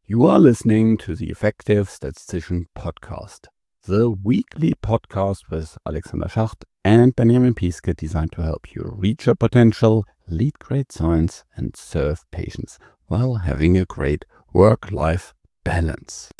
You are listening to the Effective Statistician Podcast, the weekly podcast with Alexander Schacht and Benjamin Piske, designed to help you reach your potential, lead great science, and serve patients while having a great work-life balance.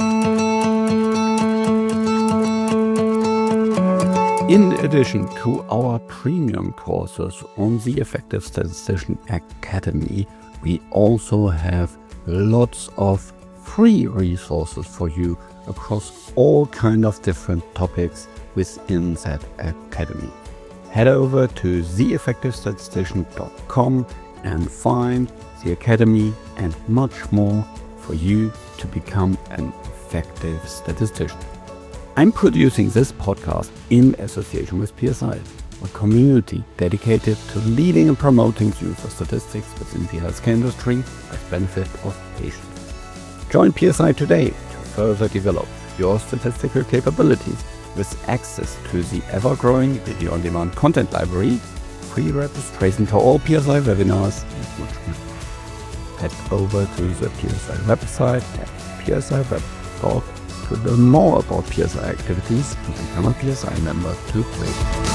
In addition to our premium courses on the Effective Statistician Academy, we also have lots of free resources for you across all kind of different topics within that academy. Head over to theeffectivestatistician.com and find the academy and much more for you to become an effective statistician. I'm producing this podcast in association with PSI, a community dedicated to leading and promoting the use of statistics within the healthcare industry as benefit of patients. Join PSI today to further develop your statistical capabilities with access to the ever-growing video-on-demand content library, free registration for all PSI webinars, and much more. Head over to the PSI website at psi.org to learn more about PSI activities and become a PSI member today.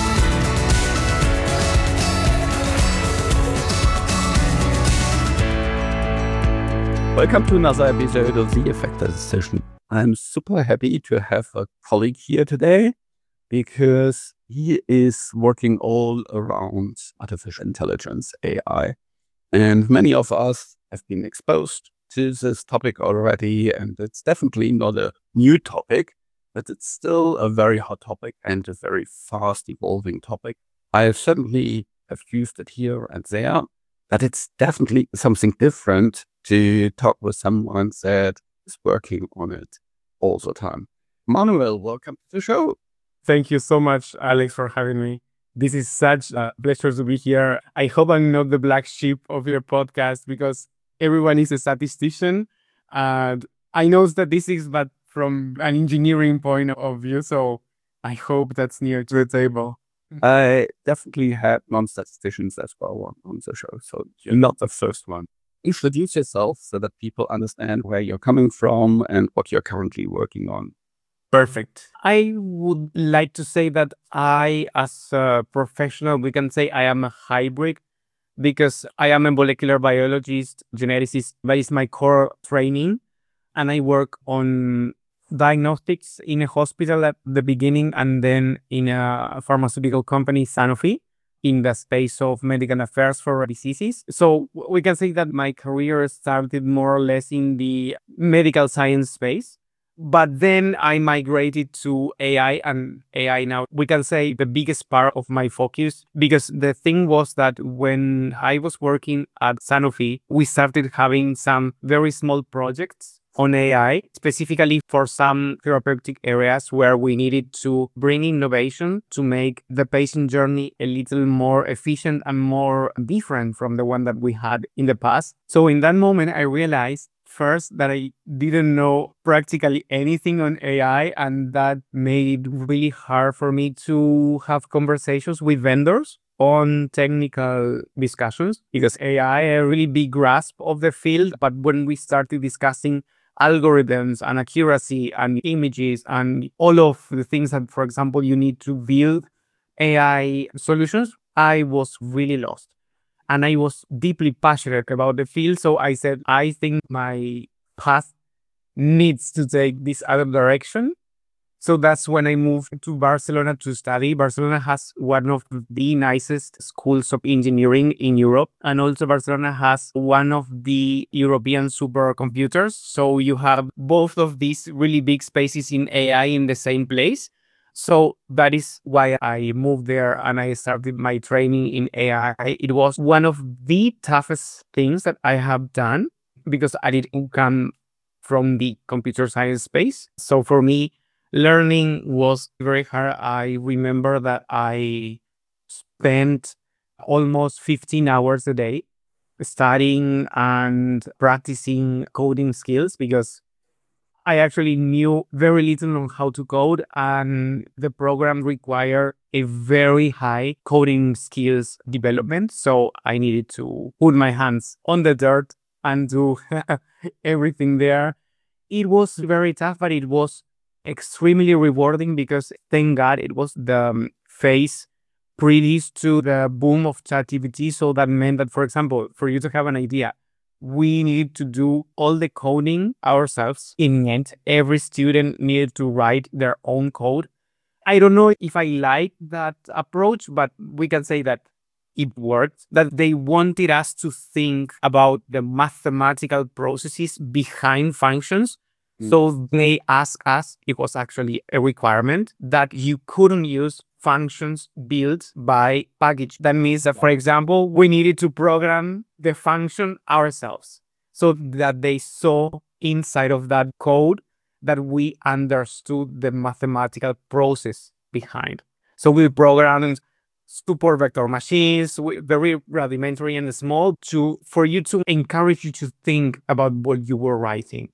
Welcome to another episode of The Effective Statistician. I'm super happy to have a colleague here today because he is working all around artificial intelligence, AI. And many of us have been exposed to this topic already, and it's definitely not a new topic, but it's still a very hot topic and a very fast evolving topic. I certainly have used it here and there, but it's definitely something different to talk with someone that is working on it all the time. Manuel, welcome to the show. Thank you so much, Alex, for having me. This is such a pleasure to be here. I hope I'm not the black sheep of your podcast because everyone is a statistician. And I know statistics, but from an engineering point of view. So I hope that's near to the table. I definitely had non-statisticians as well on the show, so you're not the first one. Introduce yourself so that people understand where you're coming from and what you're currently working on. Perfect. I would like to say that I, as a professional, we can say I am a hybrid because I am a molecular biologist, geneticist. That is my core training. And I work on diagnostics in a hospital at the beginning and then in a pharmaceutical company, Sanofi, in the space of medical affairs for diseases. So we can say that my career started more or less in the medical science space. But then I migrated to AI, and AI now, we can say the biggest part of my focus, because the thing was that when I was working at Sanofi, we started having some very small projects on AI, specifically for some therapeutic areas where we needed to bring innovation to make the patient journey a little more efficient and more different from the one that we had in the past. So in that moment, I realized first that I didn't know practically anything on AI, and that made it really hard for me to have conversations with vendors on technical discussions because AI a really big grasp of the field. But when we started discussing algorithms and accuracy and images and all of the things that, for example, you need to build AI solutions, I was really lost. And I was deeply passionate about the field. So I said, I think my path needs to take this other direction. So that's when I moved to Barcelona to study. Barcelona has one of the nicest schools of engineering in Europe. And also Barcelona has one of the European supercomputers. So you have both of these really big spaces in AI in the same place. So that is why I moved there and I started my training in AI. It was one of the toughest things that I have done because I didn't come from the computer science space. So for me, learning was very hard. I remember that I spent almost 15 hours a day studying and practicing coding skills because I actually knew very little on how to code, and the program required a very high coding skills development. So I needed to put my hands on the dirt and do everything there. It was very tough, but it was extremely rewarding because thank God it was the phase previous to the boom of ChatGPT. So that meant that, for example, for you to have an idea, we needed to do all the coding ourselves. In the end, every student needed to write their own code. I don't know if I like that approach, but we can say that it worked, that they wanted us to think about the mathematical processes behind functions. So they asked us, it was actually a requirement, that you couldn't use functions built by package. That means that, for example, we needed to program the function ourselves so that they saw inside of that code that we understood the mathematical process behind. So we programmed support vector machines, very rudimentary and small, for you to encourage you to think about what you were writing.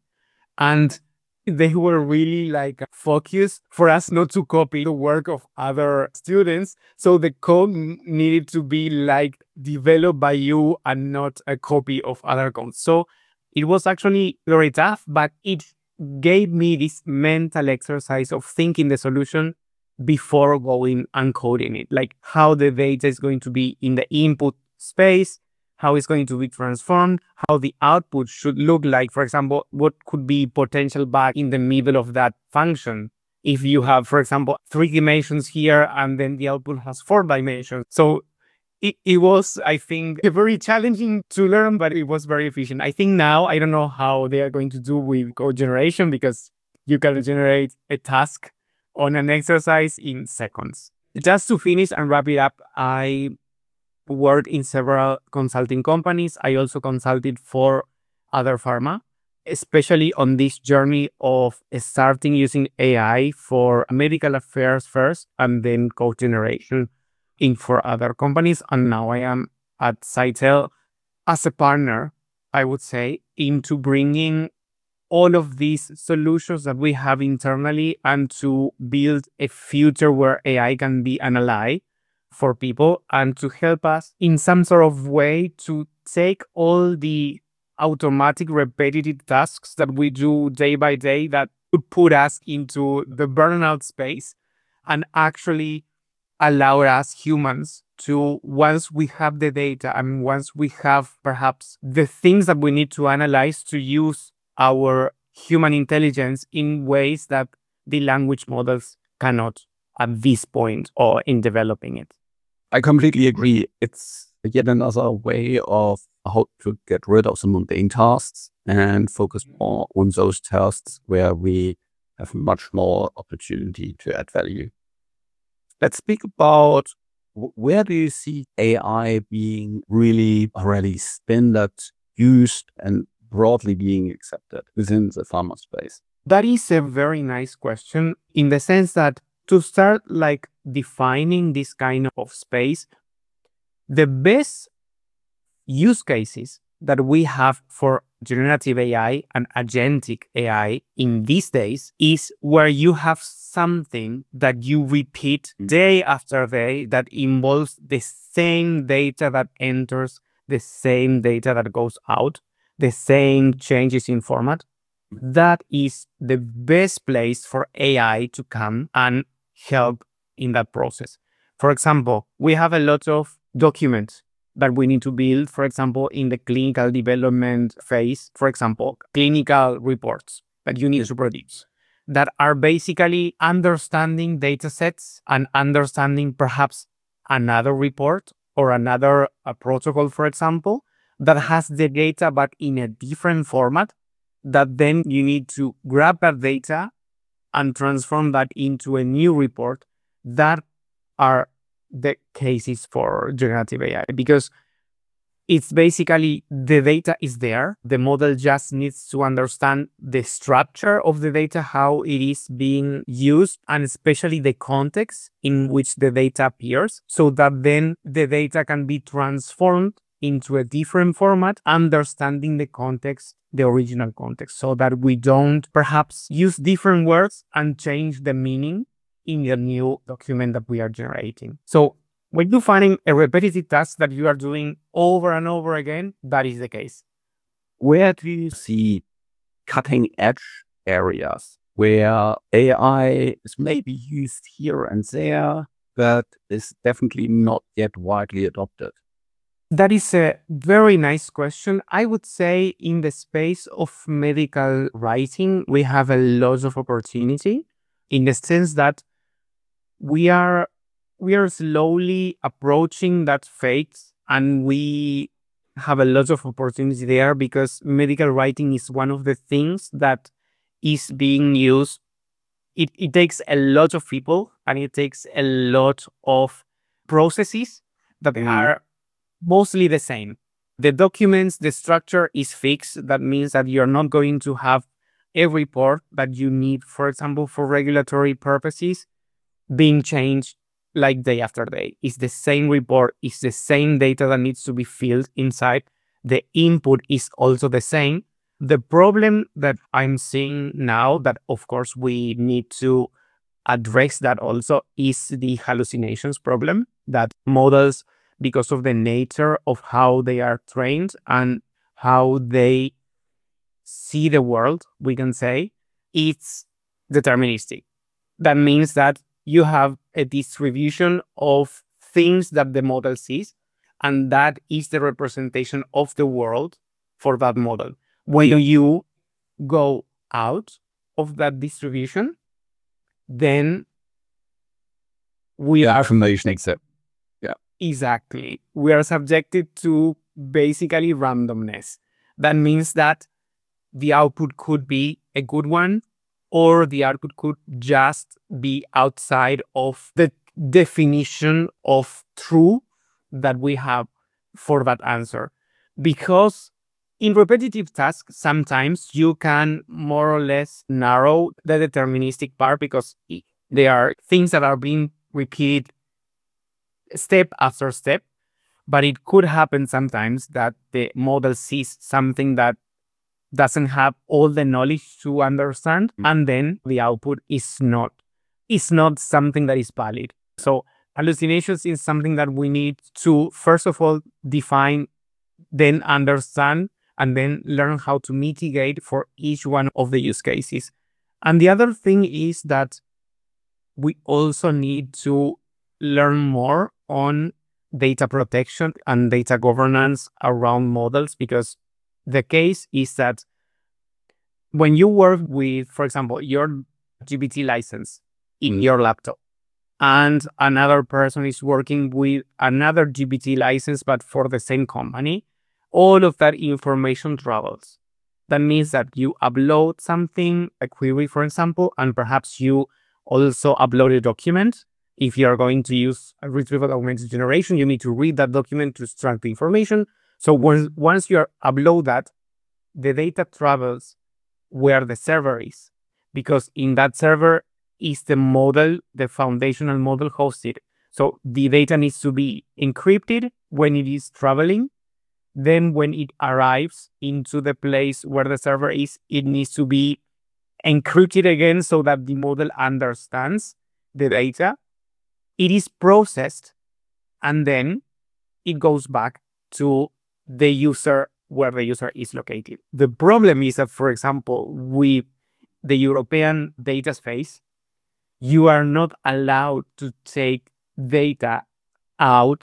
And they were really like focused for us not to copy the work of other students. So the code needed to be like developed by you and not a copy of other code. So it was actually very tough, but it gave me this mental exercise of thinking the solution before going and coding it, like how the data is going to be in the input space, how it's going to be transformed, how the output should look like. For example, what could be potential bug in the middle of that function if you have, for example, 3 dimensions here and then the output has 4 dimensions. So it was, I think, very challenging to learn, but it was very efficient. I think now, I don't know how they are going to do with code generation, because you can generate a task on an exercise in seconds. Just to finish and wrap it up, I worked in several consulting companies. I also consulted for other pharma, especially on this journey of starting using AI for medical affairs first and then code generation for other companies. And now I am at Sitel as a partner, I would say, into bringing all of these solutions that we have internally and to build a future where AI can be an ally for people and to help us in some sort of way to take all the automatic repetitive tasks that we do day by day that would put us into the burnout space and actually allow us humans to, once we have the data and once we have perhaps the things that we need to analyze, to use our human intelligence in ways that the language models cannot at this point or in developing it. I completely agree. It's yet another way of how to get rid of some mundane tasks and focus more on those tasks where we have much more opportunity to add value. Let's speak about where do you see AI being really already standard used and broadly being accepted within the pharma space? That is a very nice question, in the sense that to start like defining this kind of space, the best use cases that we have for generative AI and agentic AI in these days is where you have something that you repeat day after day that involves the same data that enters, the same data that goes out, the same changes in format. That is the best place for AI to come and help in that process. For example, we have a lot of documents that we need to build, for example, in the clinical development phase, for example, clinical reports that you need to produce that are basically understanding data sets and understanding perhaps another report or another protocol, for example, that has the data but in a different format, that then you need to grab that data and transform that into a new report. That are the cases for generative AI, because it's basically the data is there. The model just needs to understand the structure of the data, how it is being used, and especially the context in which the data appears, so that then the data can be transformed into a different format, understanding the context, the original context, so that we don't perhaps use different words and change the meaning in the new document that we are generating. So when you're finding a repetitive task that you are doing over and over again, that is the case. Where do you see cutting edge areas where AI is maybe used here and there, but is definitely not yet widely adopted? That is a very nice question. I would say in the space of medical writing, we have a lot of opportunity in the sense that we are we are slowly approaching that phase, and we have a lot of opportunity there because medical writing is one of the things that is being used. It takes a lot of people, and it takes a lot of processes that are mostly the same. The documents, the structure is fixed. That means that you're not going to have a report that you need, for example, for regulatory purposes, being changed like day after day. It's the same report, it's the same data that needs to be filled inside. The input is also the same. The problem that I'm seeing now, that of course we need to address that also, is the hallucinations problem that models, because of the nature of how they are trained and how they see the world, we can say, it's deterministic. That means that you have a distribution of things that the model sees, and that is the representation of the world for that model. When you go out of that distribution, then we are Information except. Yeah. exactly, we are subjected to basically randomness. That means that the output could be a good one, or the output could just be outside of the definition of true that we have for that answer. Because in repetitive tasks, sometimes you can more or less narrow the deterministic part because there are things that are being repeated step after step. But it could happen sometimes that the model sees something that doesn't have all the knowledge to understand, and then the output is not something that is valid. So hallucinations is something that we need to first of all define, then understand, and then learn how to mitigate for each one of the use cases. And the other thing is that we also need to learn more on data protection and data governance around models, because the case is that when you work with, for example, your GPT license in your laptop, and another person is working with another GPT license, but for the same company, all of that information travels. That means that you upload something, a query, for example, and perhaps you also upload a document. If you are going to use a retrieval augmented generation, you need to read that document to extract the information. So once you upload that, the data travels where the server is, because in that server is the model, the foundational model hosted. So the data needs to be encrypted when it is traveling. Then when it arrives into the place where the server is, it needs to be encrypted again so that the model understands the data. It is processed, and then it goes back to the user where the user is located. The problem is that, for example, with the European data space, you are not allowed to take data out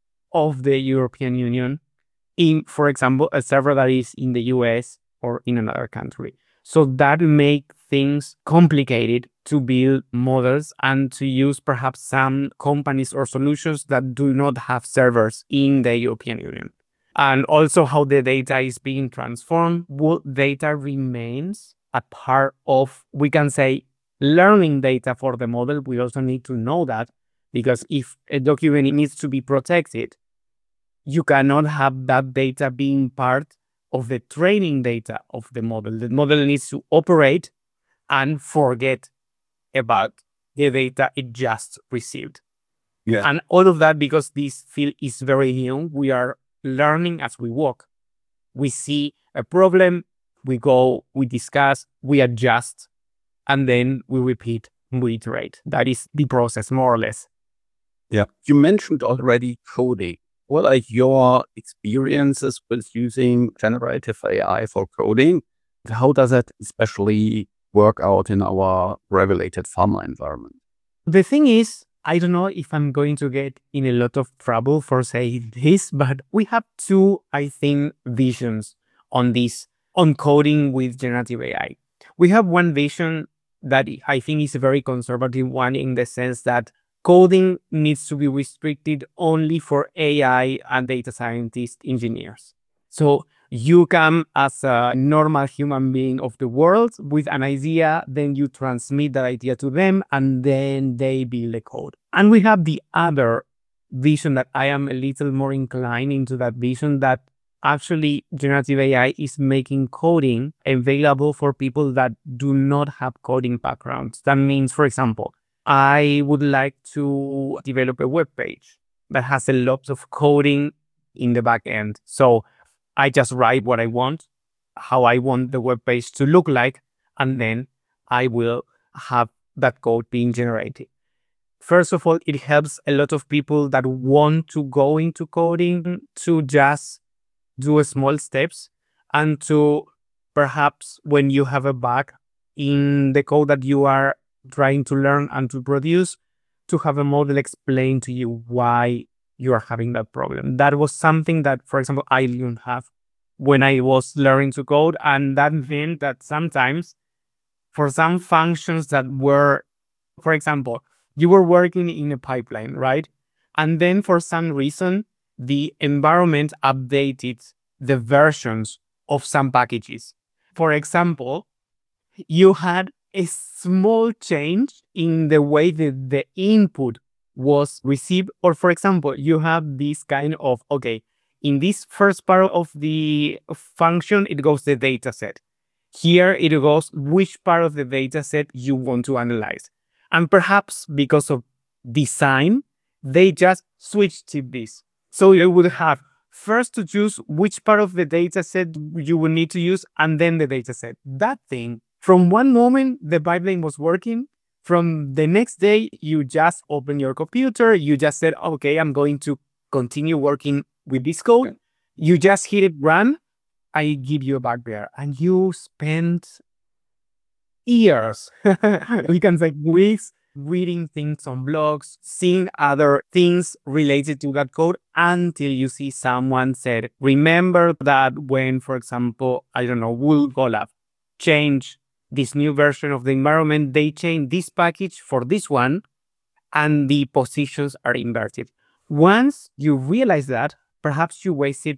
of the European Union in, for example, a server that is in the US or in another country. So that makes things complicated to build models and to use perhaps some companies or solutions that do not have servers in the European Union. And also how the data is being transformed. What data remains a part of, we can say, learning data for the model. We also need to know that, because if a document needs to be protected, you cannot have that data being part of the training data of the model. The model needs to operate and forget about the data it just received. Yeah. And all of that, because this field is very new, we are learning as we walk. We see a problem, we go, we discuss, we adjust, and then we repeat, we iterate. That is the process, more or less. Yeah. You mentioned already coding. Well, like your experiences with using generative AI for coding, how does that especially work out in our regulated pharma environment? The thing is, I don't know if I'm going to get in a lot of trouble for saying this, but we have two, I think, visions on this, on coding with generative AI. We have one vision that I think is a very conservative one in the sense that coding needs to be restricted only for AI and data scientist engineers. So you come as a normal human being of the world with an idea, then you transmit that idea to them, and then they build the code. And we have the other vision that I am a little more inclined into that vision that actually generative AI is making coding available for people that do not have coding backgrounds. That means, for example, I would like to develop a web page that has a lot of coding in the back end. So I just write what I want, how I want the web page to look like, and then I will have that code being generated. First of all, it helps a lot of people that want to go into coding to just do small steps and to perhaps when you have a bug in the code that you are trying to learn and to produce, to have a model explain to you why you are having that problem. That was something that, for example, I didn't have when I was learning to code. And that meant that sometimes for some functions that were, for example, you were working in a pipeline, right? And then for some reason, the environment updated the versions of some packages. For example, you had a small change in the way that the input was received. Or for example, you have this kind of, okay, in this first part of the function, it goes the data set. Here it goes which part of the data set you want to analyze. And perhaps because of design, they just switched to this. So you would have first to choose which part of the data set you will need to use and then the data set. That thing, from one moment the pipeline was working, from the next day, you just open your computer, you just said, okay, I'm going to continue working with this code. Okay. You just hit it run, I give you a bug there. And you spend years, we can say weeks, reading things on blogs, seeing other things related to that code until you see someone said, remember that when, for example, I don't know, Google Colab change this new version of the environment, they change this package for this one and the positions are inverted. Once you realize that, perhaps you wasted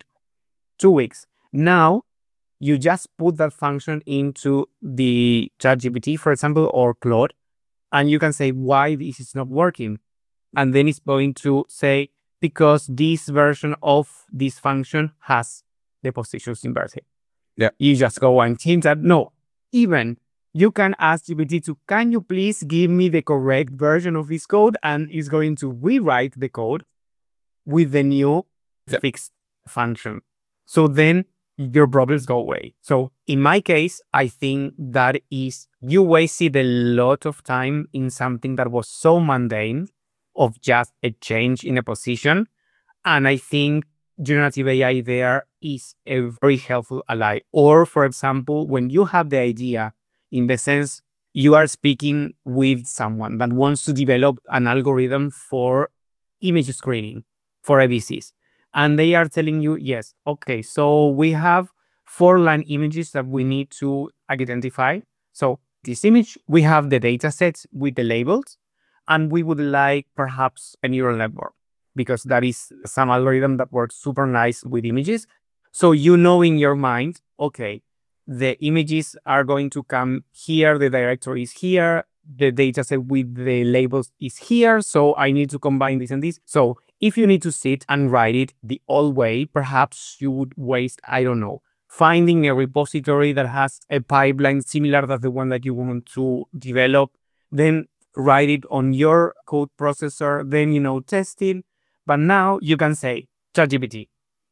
2 weeks. Now, you just put that function into the ChatGPT, for example, or Claude, and you can say why this is not working. And then it's going to say, because this version of this function has the positions inverted. Yeah. You just go and change that. No, even you can ask GPT to, can you please give me the correct version of this code? And it's going to rewrite the code with the new fixed function. So then your problems go away. So in my case, I think that is, you wasted a lot of time in something that was so mundane of just a change in a position. And I think generative AI there is a very helpful ally. Or for example, when you have the idea, in the sense you are speaking with someone that wants to develop an algorithm for image screening for ABCs. And they are telling you, yes, okay, so we have 4-line images that we need to identify. So this image, we have the data sets with the labels, and we would like perhaps a neural network because that is some algorithm that works super nice with images. So you know in your mind, okay, the images are going to come here, the directory is here, the data set with the labels is here, so I need to combine this and this. So if you need to sit and write it the old way, perhaps you would waste, I don't know, finding a repository that has a pipeline similar to the one that you want to develop, then write it on your code processor, then, test it. But now you can say, ChatGPT,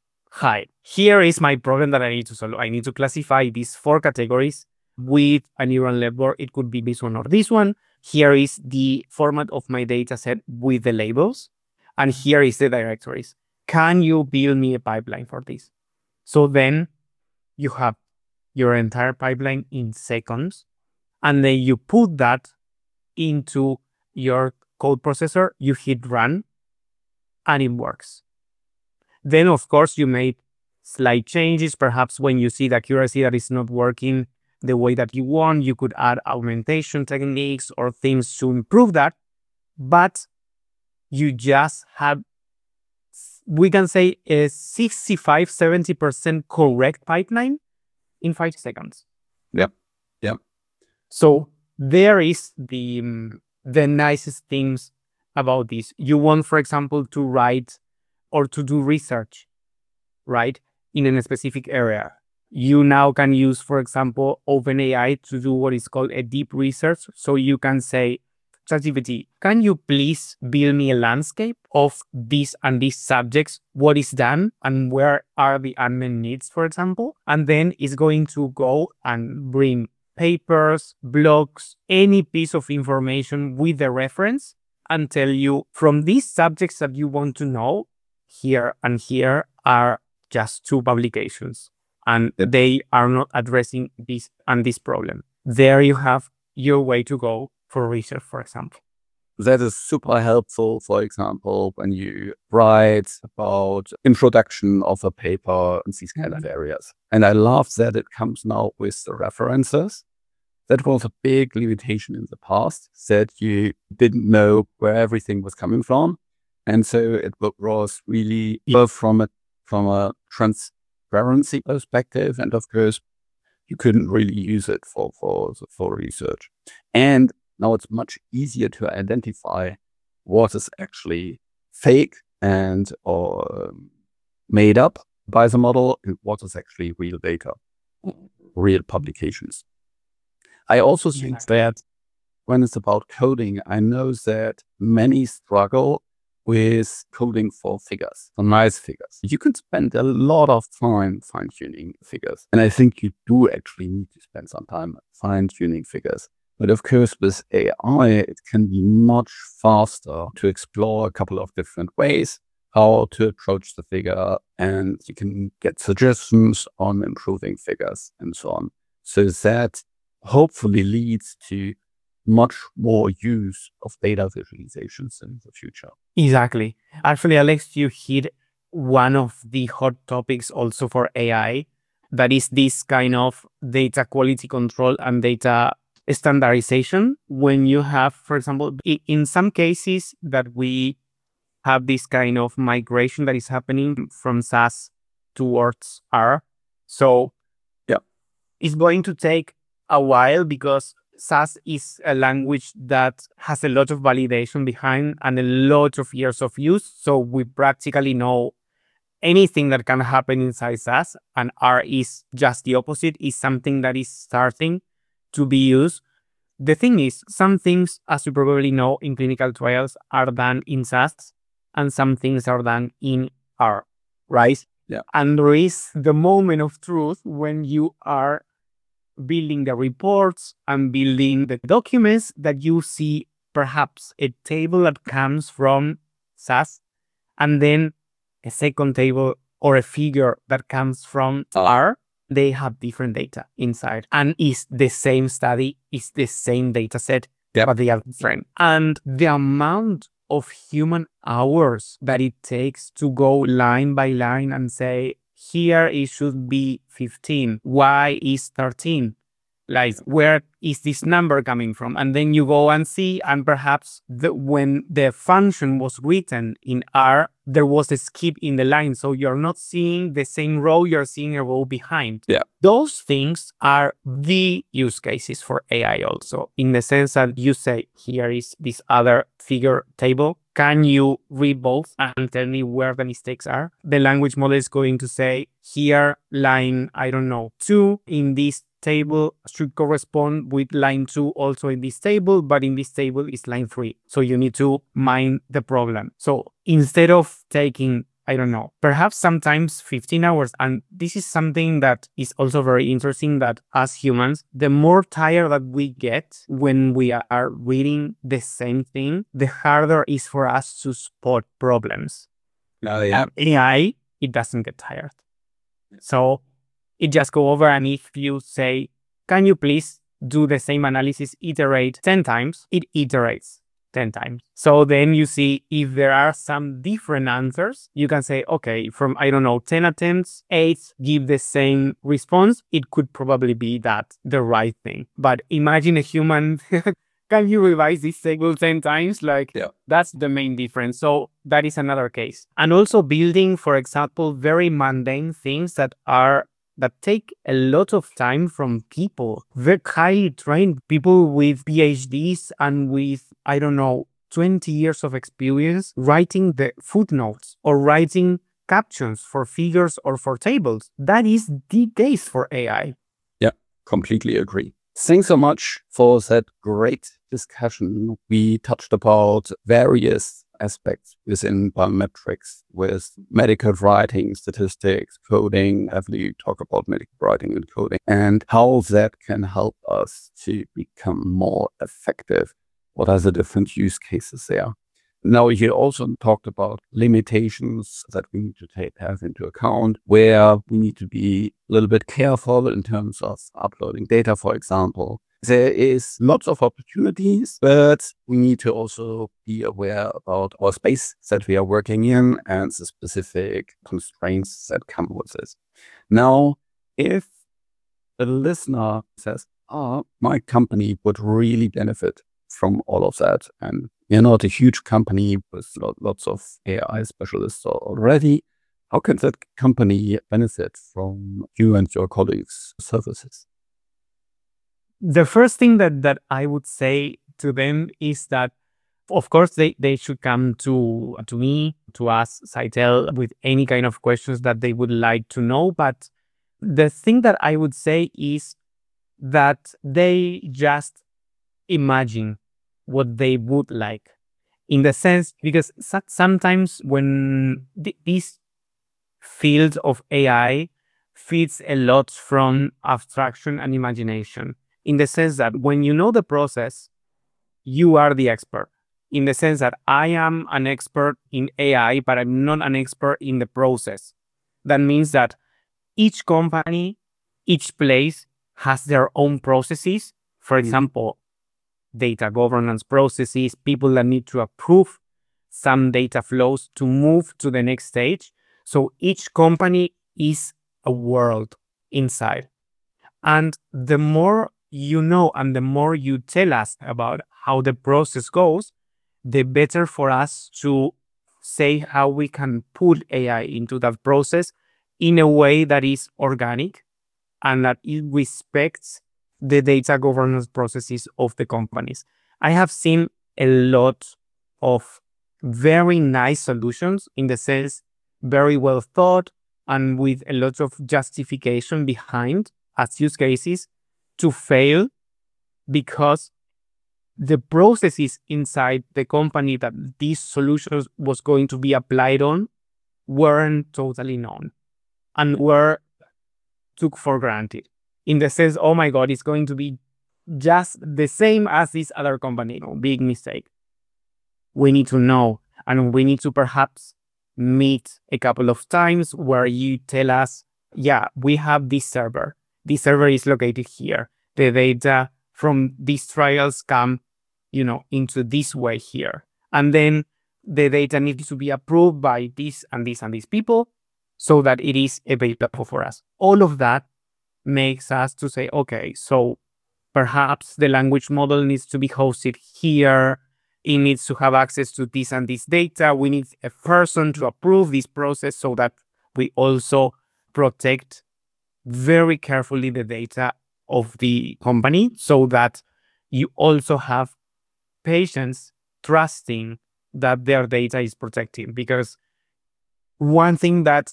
hi, here is my problem that I need to solve. I need to classify these 4 categories with a neural network. It could be this one or this one. Here is the format of my data set with the labels. And here is the directories. can you build me a pipeline for this? So then you have your entire pipeline in seconds, and then you put that into your code processor, you hit run, and it works. Then, of course, you made slight changes. Perhaps when you see the accuracy that is not working the way that you want, you could add augmentation techniques or things to improve that. But you just have, we can say, a 65-70% correct pipeline in 5 seconds. Yep. Yep. So there is the nicest things about this. You want, for example, to write or to do research, right, in a specific area. You now can use, for example, OpenAI to do what is called a deep research. So you can say, ChatGPT, can you please build me a landscape of these and these subjects, what is done and where are the unmet needs, for example? And then it's going to go and bring papers, blogs, any piece of information with the reference and tell you from these subjects that you want to know, here and here are just 2 publications and they are not addressing this and this problem. There you have your way to go for research, for example. That is super helpful, for example, when you write about introduction of a paper and these kind of areas. And I love that it comes now with the references. That was a big limitation in the past, that you didn't know where everything was coming from. And so it was really from a transparency perspective. And of course, you couldn't really use it for research. And now it's much easier to identify what is actually fake and or made up by the model and what is actually real data, real publications. I also think that when it's about coding, I know that many struggle with coding for figures, for nice figures. You can spend a lot of time fine-tuning figures. And I think you do actually need to spend some time fine-tuning figures. But of course, with AI, it can be much faster to explore a couple of different ways how to approach the figure, and you can get suggestions on improving figures and so on. So that hopefully leads to much more use of data visualizations in the future. Exactly. Actually, Alex, you hit one of the hot topics also for AI, that is this kind of data quality control and data standardization. When you have, for example, in some cases that we have this kind of migration that is happening from SAS towards R. So yeah, it's going to take a while because SAS is a language that has a lot of validation behind and a lot of years of use. So we practically know anything that can happen inside SAS, and R is just the opposite, is something that is starting to be used. The thing is, some things, as you probably know, in clinical trials are done in SAS and some things are done in R, right? Yeah. And there is the moment of truth when you are building the reports and building the documents that you see perhaps a table that comes from SAS and then a second table or a figure that comes from R. They have different data inside and it's the same study, it's the same data set, but they are different. And the amount of human hours that it takes to go line by line and say, here it should be 15, why is 13? Like, where is this number coming from? And then you go and see, and perhaps when the function was written in R, there was a skip in the line. So you're not seeing the same row, you're seeing a row behind. Yeah. Those things are the use cases for AI also, in the sense that you say, here is this other figure table. Can you read both and tell me where the mistakes are? The language model is going to say, here, line, 2 in this table should correspond with line 2 also in this table, but in this table is line 3. So you need to mind the problem. So instead of taking, perhaps sometimes 15 hours, and this is something that is also very interesting, that as humans, the more tired that we get when we are reading the same thing, the harder it is for us to spot problems. AI, it doesn't get tired. So it just go over, and if you say, can you please do the same analysis, iterate 10 times, it iterates 10 times. So then you see if there are some different answers, you can say, okay, from, I don't know, 10 attempts, 8 give the same response. It could probably be that the right thing. But imagine a human, can you revise this table 10 times? That's the main difference. So that is another case. And also building, for example, very mundane things that take a lot of time from people, very highly trained people with PhDs and with, I don't know, 20 years of experience writing the footnotes or writing captions for figures or for tables. That is the case for AI. Yeah, completely agree. Thanks so much for that great discussion. We touched about various aspects within biometrics with medical writing, statistics, coding, heavily talk about medical writing and coding, and how that can help us to become more effective. What are the different use cases there? Now, you also talked about limitations that we need to have into account, where we need to be a little bit careful in terms of uploading data, for example. There is lots of opportunities, but we need to also be aware about our space that we are working in and the specific constraints that come with this. Now, if a listener says, my company would really benefit from all of that, and you're not a huge company with lots of AI specialists already, how can that company benefit from you and your colleagues' services? The first thing that I would say to them is that, of course, they should come to me, to us, Sitel, with any kind of questions that they would like to know. But the thing that I would say is that they just imagine what they would like, in the sense, because sometimes when this field of AI feeds a lot from abstraction and imagination, in the sense that when you know the process, you are the expert. In the sense that I am an expert in AI, but I'm not an expert in the process. That means that each company, each place has their own processes. For example, data governance processes, people that need to approve some data flows to move to the next stage. So each company is a world inside. And the more you know and the more you tell us about how the process goes, the better for us to say how we can put AI into that process in a way that is organic and that it respects the data governance processes of the companies. I have seen a lot of very nice solutions, in the sense, very well thought and with a lot of justification behind as use cases, to fail because the processes inside the company that these solutions was going to be applied on weren't totally known and were took for granted, in the sense, oh my God, it's going to be just the same as this other company. No, big mistake. We need to know, and we need to perhaps meet a couple of times where you tell us, yeah, we have this server. This server is located here. The data from these trials come, into this way here. And then the data needs to be approved by this and this and these people so that it is available for us. All of that makes us to say, okay, so perhaps the language model needs to be hosted here. It needs to have access to this and this data. We need a person to approve this process so that we also protect very carefully the data of the company, so that you also have patients trusting that their data is protected. Because one thing that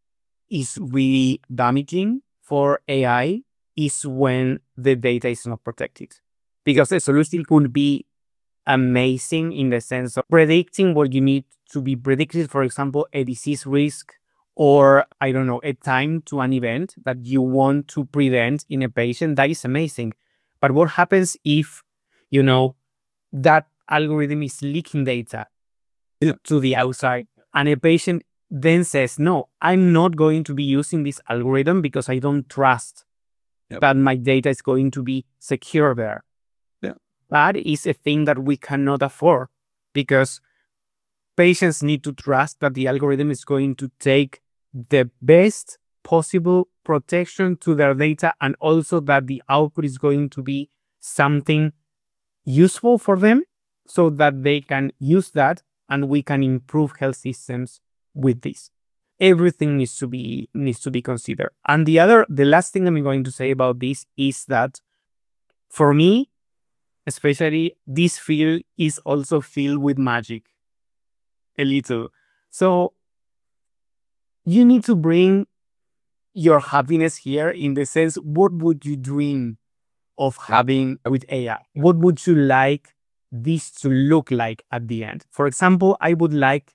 is really damaging for AI is when the data is not protected. Because the solution could be amazing in the sense of predicting what you need to be predicted, for example, a disease risk, or I don't know, a time to an event that you want to prevent in a patient. That is amazing. But what happens if, that algorithm is leaking data to the outside, and a patient then says, no, I'm not going to be using this algorithm because I don't trust that my data is going to be secure there. That is a thing that we cannot afford, because patients need to trust that the algorithm is going to take the best possible protection to their data, and also that the output is going to be something useful for them so that they can use that and we can improve health systems with this. Everything needs to be considered. And the last thing I'm going to say about this is that for me, especially, this field is also filled with magic a little. So you need to bring your happiness here, in the sense, what would you dream of having with AI? What would you like this to look like at the end? For example, I would like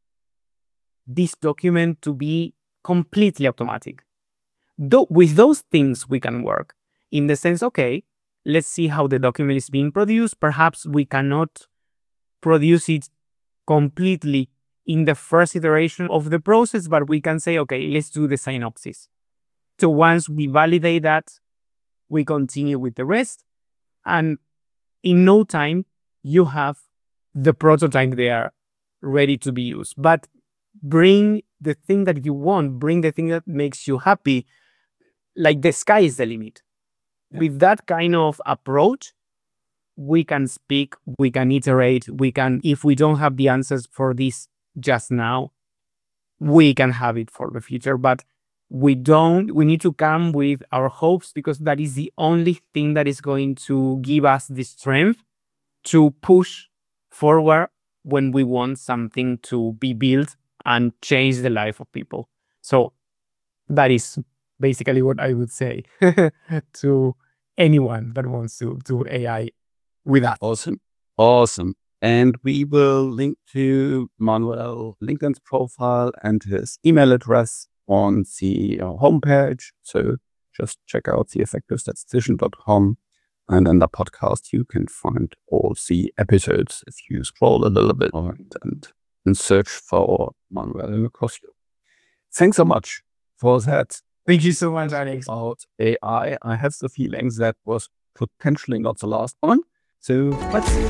this document to be completely automatic. With those things, we can work in the sense, okay, let's see how the document is being produced. Perhaps we cannot produce it completely in the first iteration of the process, but we can say, okay, let's do the synopsis. So once we validate that, we continue with the rest. And in no time, you have the prototype there ready to be used. But bring the thing that you want, bring the thing that makes you happy. Like, the sky is the limit. With that kind of approach, we can speak, we can iterate, if we don't have the answers for this just now, we can have it for the future. But we need to come with our hopes, because that is the only thing that is going to give us the strength to push forward when we want something to be built and change the life of people. So that is basically what I would say to anyone that wants to do AI with us. Awesome. And we will link to Manuel LinkedIn's profile and his email address on the homepage. So just check out theeffectivestatistician.com. And in the podcast, you can find all the episodes if you scroll a little bit and search for Manuel Cosio. Thanks so much for that. Thank you so much, Alex. About AI, I have the feeling that was potentially not the last one. So let's see.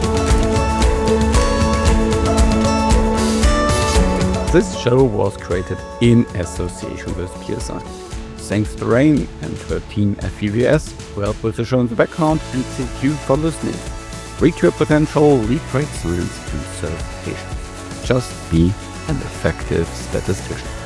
This show was created in association with PSI. Thanks to Rain and her team at VVS who helped with the show in the background, and thank you for listening. Reach your potential, lead great science, and serve patients. Just be an effective statistician.